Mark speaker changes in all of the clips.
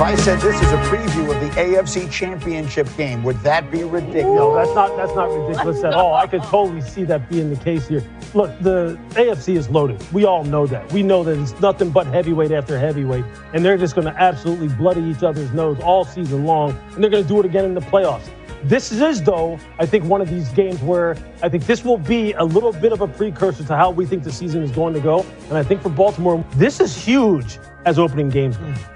Speaker 1: If I said this is a preview of the AFC Championship game, would that be ridiculous?
Speaker 2: No, that's not ridiculous at all. I could totally see that being the case here. Look, the AFC is loaded. We all know that. We know that it's nothing but heavyweight after heavyweight, and they're just going to absolutely bloody each other's nose all season long, and they're going to do it again in the playoffs. This is, though, I think one of these games where I think this will be a little bit of a precursor to how we think the season is going to go. And I think for Baltimore, this is huge as opening games.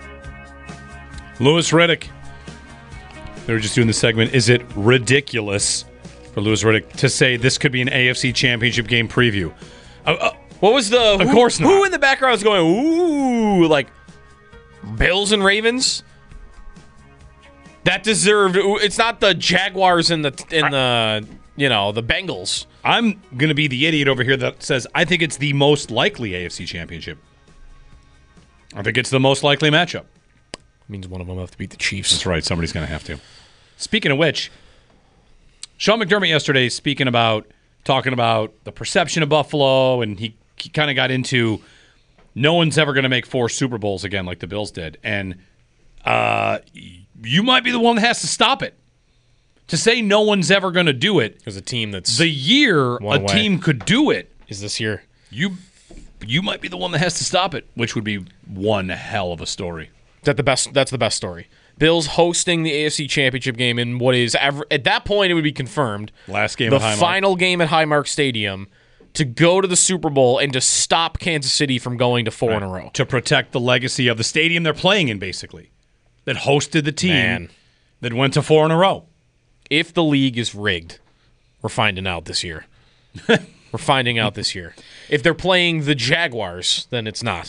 Speaker 3: Louis Riddick. They were just doing the segment. Is it ridiculous for Louis Riddick to say this could be an AFC Championship game preview?
Speaker 4: What was the...
Speaker 3: Of course not.
Speaker 4: Who in the background was going, ooh, like Bills and Ravens? That deserved. It's not the Jaguars and the Bengals.
Speaker 3: I'm going to be the idiot over here that says I think it's the most likely AFC Championship. I think it's the most likely matchup.
Speaker 4: Means one of them will have to beat the Chiefs.
Speaker 3: That's right. Somebody's going to have to. Speaking of which, Sean McDermott yesterday talking about the perception of Buffalo, and he kind of got into no one's ever going to make 4 Super Bowls again like the Bills did, and you might be the one that has to stop it. To say no one's ever going to do it.
Speaker 4: Because a team that's...
Speaker 3: The year a team could do it.
Speaker 4: Is this year.
Speaker 3: You might be the one that has to stop it, which would be one hell of a story.
Speaker 4: That's the best story. Bills hosting the AFC Championship game in what is... At that point, it would be confirmed.
Speaker 3: Last game at Highmark.
Speaker 4: The final game at Highmark Stadium to go to the Super Bowl and to stop Kansas City from going to 4 in a row.
Speaker 3: To protect the legacy of the stadium they're playing in, basically. That hosted the team that went to 4 in a row.
Speaker 4: If the league is rigged, we're finding out this year. We're finding out this year. If they're playing the Jaguars, then it's not.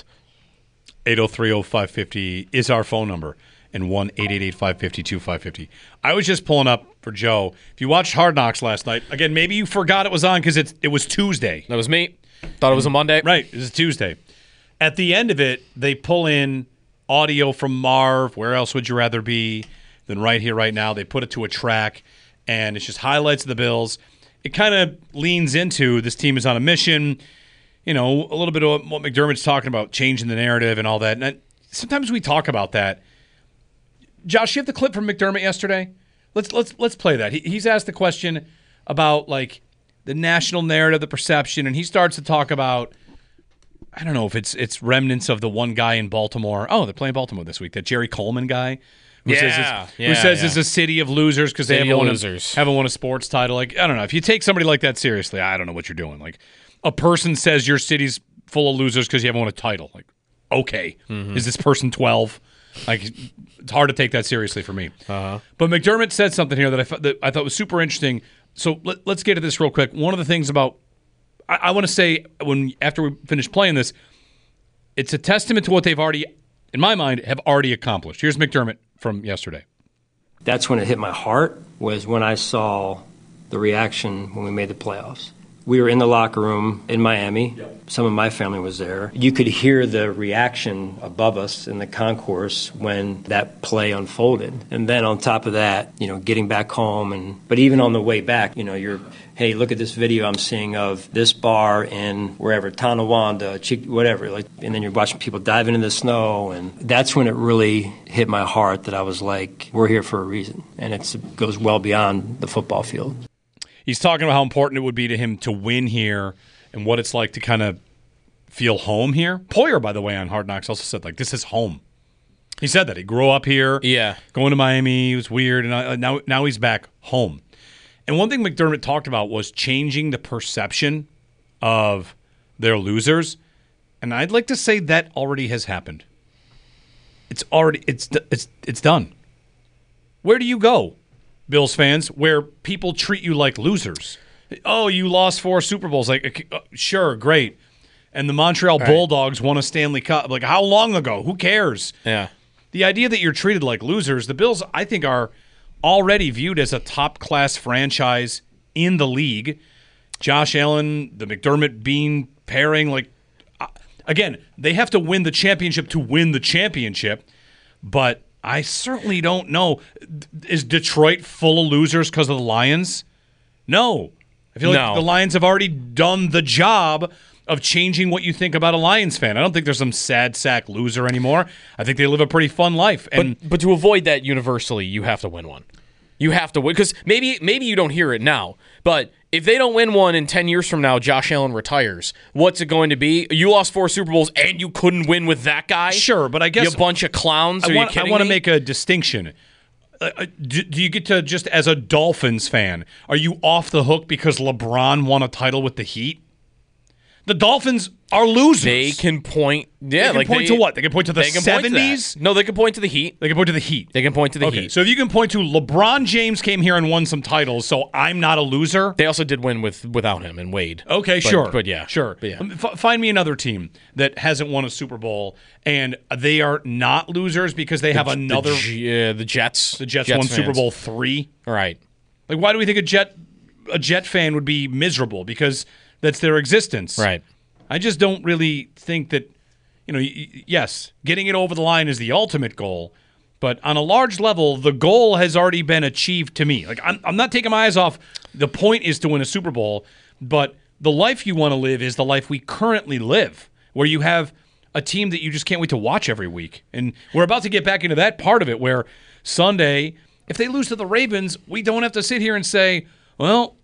Speaker 3: 803-0550 is our phone number, and 1-888-552-550. I was just pulling up for Joe. If you watched Hard Knocks last night, again, maybe you forgot it was on because it was Tuesday.
Speaker 4: That was me. Thought it was a Monday.
Speaker 3: Right, it was a Tuesday. At the end of it, they pull in audio from Marv, Where Else Would You Rather Be, than Right Here, Right Now. They put it to a track, and it's just highlights of the Bills. It kind of leans into this team is on a mission, a little bit of what McDermott's talking about, changing the narrative and all that. And sometimes we talk about that. Josh, you have the clip from McDermott yesterday? Let's play that. He's asked the question about, like, the national narrative, the perception, and he starts to talk about, I don't know if it's remnants of the one guy in Baltimore. Oh, they're playing Baltimore this week. That Jerry Coleman guy who says it's a city of losers because they haven't won a sports title. Like, I don't know. If you take somebody like that seriously, I don't know what you're doing. Like, a person says your city's full of losers because you haven't won a title. Like, okay. Is this person 12? Like, it's hard to take that seriously for me.
Speaker 4: Uh-huh.
Speaker 3: But McDermott said something here that I thought was super interesting. So let's get to this real quick. One of the things about I want to say after we finish playing this, it's a testament to what they've already, in my mind, have already accomplished. Here's McDermott from yesterday.
Speaker 5: That's when it hit my heart, was when I saw the reaction when we made the playoffs. We were in the locker room in Miami. Yep. Some of my family was there. You could hear the reaction above us in the concourse when that play unfolded. And then on top of that, getting back home, but even on the way back, you're, hey, look at this video I'm seeing of this bar in wherever, Tonawanda, whatever. And then you're watching people diving in the snow. And that's when it really hit my heart that I was like, we're here for a reason. And it goes well beyond the football field.
Speaker 3: He's talking about how important it would be to him to win here and what it's like to kind of feel home here. Poyer, by the way, on Hard Knocks also said, like, this is home. He said that. He grew up here.
Speaker 4: Yeah.
Speaker 3: Going to Miami. He was weird. And now he's back home. And one thing McDermott talked about was changing the perception of their losers. And I'd like to say that already has happened. It's done. Where do you go, Bills fans, where people treat you like losers? Oh, you lost 4 Super Bowls. Like, sure, great. And the Montreal Bulldogs won a Stanley Cup. Like, how long ago? Who cares?
Speaker 4: Yeah.
Speaker 3: The idea that you're treated like losers, the Bills, I think, are already viewed as a top-class franchise in the league. Josh Allen, the McDermott Bean pairing, like, again, they have to win the championship to win the championship, but I certainly don't know. Is Detroit full of losers because of the Lions? No. I feel like the Lions have already done the job of changing what you think about a Lions fan. I don't think there's some sad sack loser anymore. I think they live a pretty fun life. And
Speaker 4: But to avoid that universally, you have to win one. You have to win, because maybe you don't hear it now, but if they don't win one in 10 years from now, Josh Allen retires. What's it going to be? You lost 4 Super Bowls and you couldn't win with that guy?
Speaker 3: Sure, but I guess
Speaker 4: you bunch of clowns.
Speaker 3: I want to make a distinction. Do you get to, just as a Dolphins fan, are you off the hook because LeBron won a title with the Heat? The Dolphins are losers.
Speaker 4: They can point. Yeah,
Speaker 3: they can point to what? They can point to the 70s?
Speaker 4: No, they can point to the Heat.
Speaker 3: They can point to the Heat.
Speaker 4: They can point to the
Speaker 3: Okay,
Speaker 4: Heat.
Speaker 3: so if you can point to LeBron James came here and won some titles, so I'm not a loser.
Speaker 4: They also did win without him and Wade.
Speaker 3: Okay, sure.
Speaker 4: But yeah.
Speaker 3: Sure.
Speaker 4: But yeah.
Speaker 3: Find me another team that hasn't won a Super Bowl and they are not losers because they have another.
Speaker 4: The Jets.
Speaker 3: The Jets won
Speaker 4: fans.
Speaker 3: Super Bowl 3.
Speaker 4: All right.
Speaker 3: Like, why do we think a Jet fan would be miserable? Because that's their existence.
Speaker 4: Right.
Speaker 3: I just don't really think that, yes, getting it over the line is the ultimate goal, but on a large level, the goal has already been achieved to me. Like, I'm not taking my eyes off. The point is to win a Super Bowl, but the life you want to live is the life we currently live, where you have a team that you just can't wait to watch every week. And we're about to get back into that part of it where Sunday, if they lose to the Ravens, we don't have to sit here and say, well,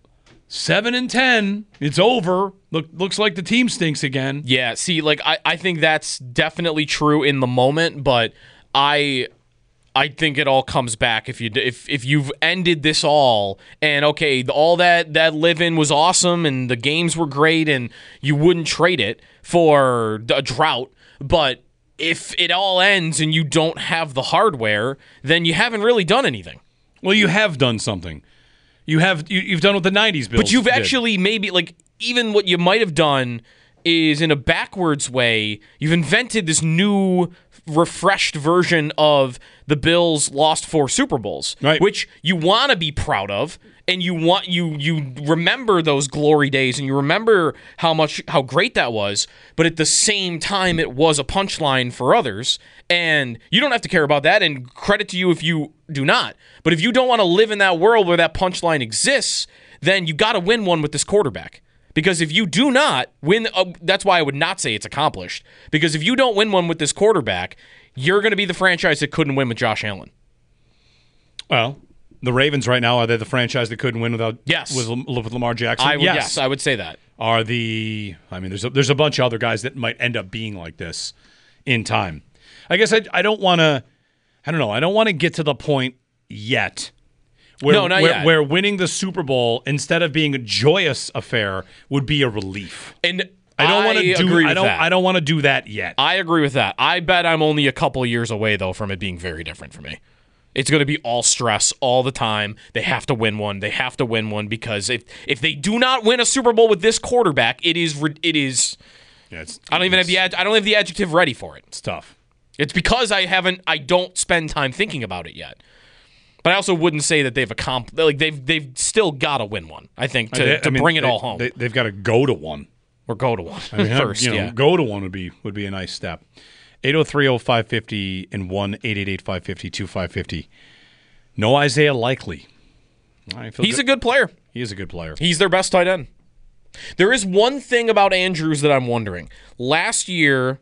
Speaker 3: 7-10, it's over. Looks like the team stinks again.
Speaker 4: Yeah, see, like I think that's definitely true in the moment, but I think it all comes back if you've ended this all and okay, all that live-in was awesome and the games were great and you wouldn't trade it for a drought, but if it all ends and you don't have the hardware, then you haven't really done anything.
Speaker 3: Well, you have done something. You've done what the 90s Bills
Speaker 4: But you've
Speaker 3: did.
Speaker 4: actually maybe, like, even what you might have done is in a backwards way, you've invented this new, refreshed version of the Bills' lost 4 Super Bowls,
Speaker 3: right,
Speaker 4: which you want to be proud of, and you remember those glory days, and you remember how great that was, but at the same time, it was a punchline for others, and you don't have to care about that, and credit to you if you do not. But if you don't want to live in that world where that punchline exists, then you got to win one with this quarterback. Because if you do not win, that's why I would not say it's accomplished. Because if you don't win one with this quarterback, you're going to be the franchise that couldn't win with Josh Allen.
Speaker 3: Well, the Ravens right now, are they the franchise that couldn't win with Lamar Jackson?
Speaker 4: Yes, I would say that.
Speaker 3: There's a bunch of other guys that might end up being like this in time. I guess I don't want to get to the point yet. Where winning the Super Bowl instead of being a joyous affair would be a relief.
Speaker 4: And
Speaker 3: I don't want to do
Speaker 4: that.
Speaker 3: I don't want to do that yet.
Speaker 4: I agree with that. I bet I'm only a couple of years away though from it being very different for me. It's going to be all stress all the time. They have to win one. They have to win one because if they do not win a Super Bowl with this quarterback, it is. Yeah, I don't have the adjective ready for it.
Speaker 3: It's tough.
Speaker 4: It's because I don't spend time thinking about it yet. But I also wouldn't say that they've still got to win one. I think to bring it all home.
Speaker 3: They've got to go to one
Speaker 4: or go to one first.
Speaker 3: Go to one would be a nice step. 803-0550 and 1-888-550-2550. No Isaiah Likely.
Speaker 4: He's a good player.
Speaker 3: He is a good player.
Speaker 4: He's their best tight end. There is one thing about Andrews that I'm wondering. Last year,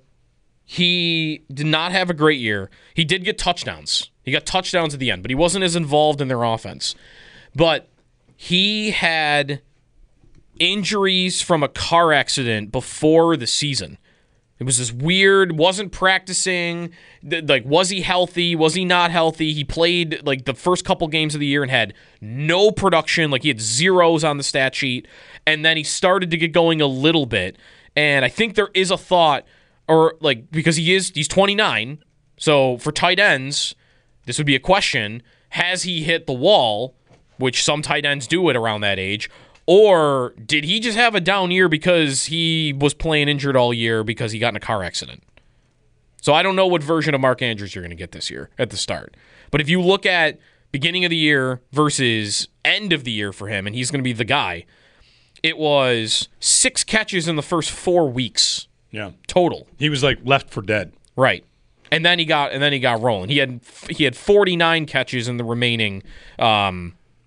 Speaker 4: he did not have a great year. He did get touchdowns. He got touchdowns at the end, but he wasn't as involved in their offense. But he had injuries from a car accident before the season. It was this weird, wasn't practicing, was he healthy, was he not healthy? He played the first couple games of the year and had no production, he had zeros on the stat sheet, and then he started to get going a little bit. And I think there is a thought, because he's 29, so for tight ends, this would be a question, has he hit the wall, which some tight ends do at around that age, or did he just have a down year because he was playing injured all year because he got in a car accident? So I don't know what version of Mark Andrews you're going to get this year at the start. But if you look at beginning of the year versus end of the year for him, and he's going to be the guy, it was 6 catches in the first 4 weeks.
Speaker 3: Yeah.
Speaker 4: Total.
Speaker 3: He was left for dead.
Speaker 4: Right. And then he got rolling. He had 49 catches in the remaining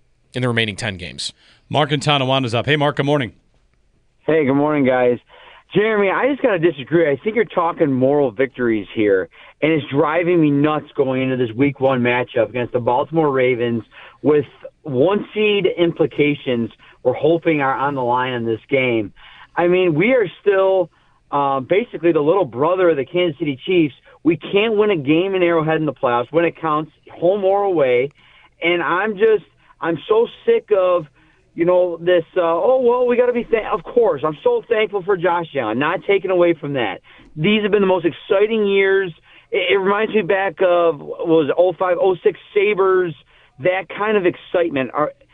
Speaker 4: 10 games.
Speaker 3: Mark in Tonawanda's up. Hey, Mark, good morning.
Speaker 6: Hey, good morning, guys. Jeremy, I just got to disagree. I think you're talking moral victories here, and it's driving me nuts going into this Week 1 matchup against the Baltimore Ravens with one-seed implications we're hoping are on the line in this game. I mean, we are still basically the little brother of the Kansas City Chiefs. We can't win a game in Arrowhead in the playoffs when it counts, home or away, and I'm so sick of this, we got to be of course, I'm so thankful for Josh Allen, not taken away from that. These have been the most exciting years. It reminds me back of, what was it, 05, 06 Sabres, that kind of excitement,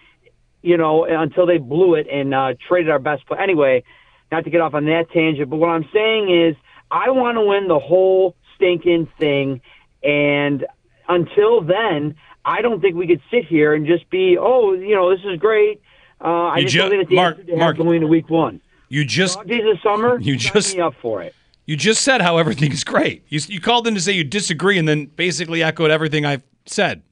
Speaker 6: until they blew it and traded our best player. Anyway, not to get off on that tangent, but what I'm saying is I want to win the whole stinking thing, and until then, I don't think we could sit here and just be, this is great. I just don't think it's the answer to have going into Week 1. Dog days of summer, sign me up for it.
Speaker 3: You just said how everything is great. You called in to say you disagree and then basically echoed everything I've said.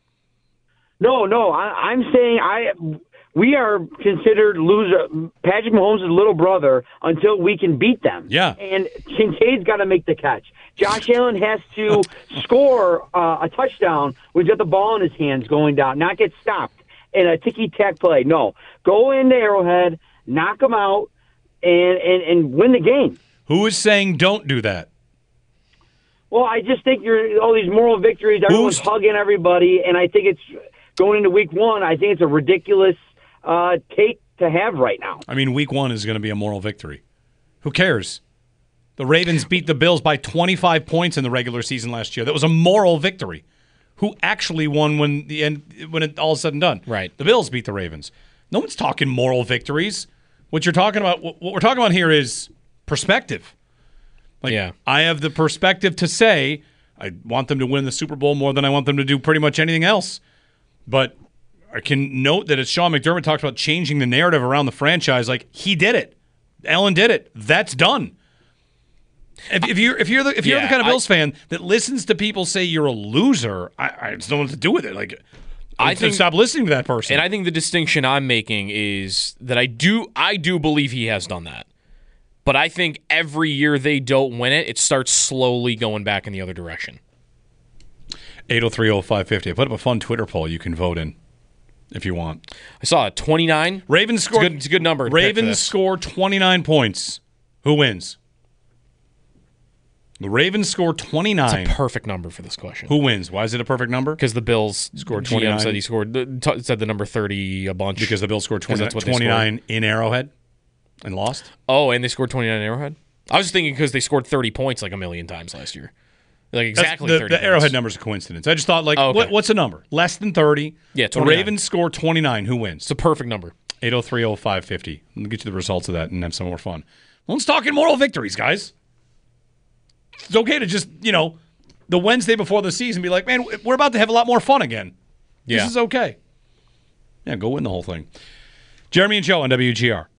Speaker 6: No, I'm saying we are considered loser. Patrick Mahomes' little brother until we can beat them.
Speaker 3: Yeah.
Speaker 6: And Kincaid's got to make the catch. Josh Allen has to score a touchdown when he's got the ball in his hands going down, not get stopped in a ticky-tack play. No. Go into Arrowhead, knock them out, and win the game.
Speaker 3: Who is saying don't do that?
Speaker 6: Well, I just think all these moral victories, everyone's hugging everybody, and I think it's going into Week 1, I think it's a ridiculous take to have right now.
Speaker 3: I mean, Week 1 is going to be a moral victory. Who cares? The Ravens beat the Bills by 25 points in the regular season last year. That was a moral victory. Who actually won when it all is said and done?
Speaker 4: Right.
Speaker 3: The Bills beat the Ravens. No one's talking moral victories. What you're talking about, what we're talking about here is perspective. I have the perspective to say I want them to win the Super Bowl more than I want them to do pretty much anything else. But I can note that as Sean McDermott talked about changing the narrative around the franchise, he did it. Allen did it. That's done. If you're the kind of Bills fan that listens to people say you're a loser, I just don't know what to do with it. I think stop listening to that person.
Speaker 4: And I think the distinction I'm making is that I do believe he has done that. But I think every year they don't win it, it starts slowly going back in the other direction.
Speaker 3: 803-0550. I put up a fun Twitter poll you can vote in if you want.
Speaker 4: I saw it. 29.
Speaker 3: Ravens scored.
Speaker 4: It's a good number.
Speaker 3: Ravens score 29 points. Who wins? The Ravens score 29.
Speaker 4: It's a perfect number for this question.
Speaker 3: Who wins? Why is it a perfect number?
Speaker 4: Because the Bills
Speaker 3: scored
Speaker 4: 29. Said the number 30 a bunch.
Speaker 3: Because the Bills scored 29 in Arrowhead and lost?
Speaker 4: Oh, and they scored 29 in Arrowhead? I was just thinking because they scored 30 points a million times last year. Exactly 30
Speaker 3: The Arrowhead number's a coincidence. I just thought, what's a number? Less than 30.
Speaker 4: Yeah, 29.
Speaker 3: The Ravens score 29. Who wins?
Speaker 4: It's a perfect number.
Speaker 3: 803-0550. Let me get you the results of that and have some more fun. No one's talking moral victories, guys. It's okay to just, the Wednesday before the season be like, man, we're about to have a lot more fun again. This is okay. Yeah, go win the whole thing. Jeremy and Joe on WGR.